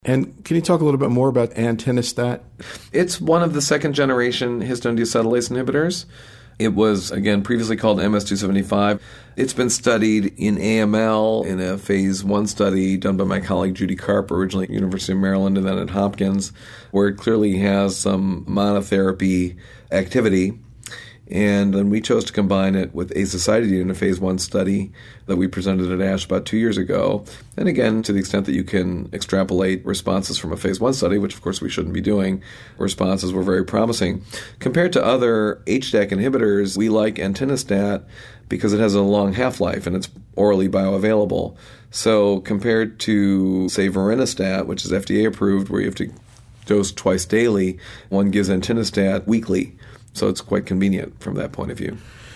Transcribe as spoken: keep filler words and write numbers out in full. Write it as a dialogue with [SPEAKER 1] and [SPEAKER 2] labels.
[SPEAKER 1] And can you talk a little bit more about entinostat?
[SPEAKER 2] It's one of the second-generation histone deacetylase inhibitors. It was, again, previously called M S two seventy-five. It's been studied in A M L in a phase one study done by my colleague Judy Karp, originally at University of Maryland and then at Hopkins, where it clearly has some monotherapy activity. And then we chose to combine it with azacitidine in a phase one study that we presented at ASH about two years ago. And again, to the extent that you can extrapolate responses from a phase one study, which of course we shouldn't be doing, responses were very promising. Compared to other H D A C inhibitors, we like entinostat because it has a long half-life and it's orally bioavailable. So compared to, say, vorinostat, which is F D A approved, where you have to dose twice daily, one gives entinostat weekly. So it's quite convenient from that point of view.